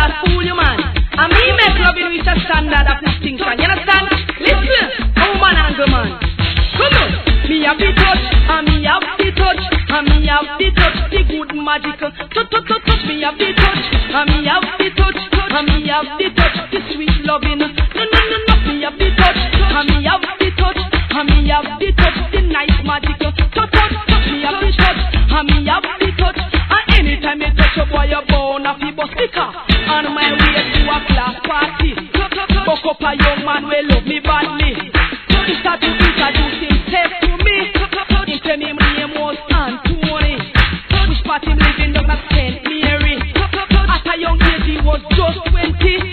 start fool you, man. And me make loving with a standard of distinction. You understand? Listen, woman and the man. Come on. Me have the touch, and me have the touch, and me have the touch, the good magical. Touch, me have the touch, and me have the touch, and me have the touch, the sweet loving. No, me have the touch, and me have the touch, and me have the touch, the nice magical. Touch, me have the touch, and me have the touch. And anytime you touch a boy, you're born a feeble sticker. On my way to a class party, buck up a young man will love me badly. He start to introduce himself to me. He tell me my name was Anthony. Which part him living down at St. Mary. At a young age he was just 20.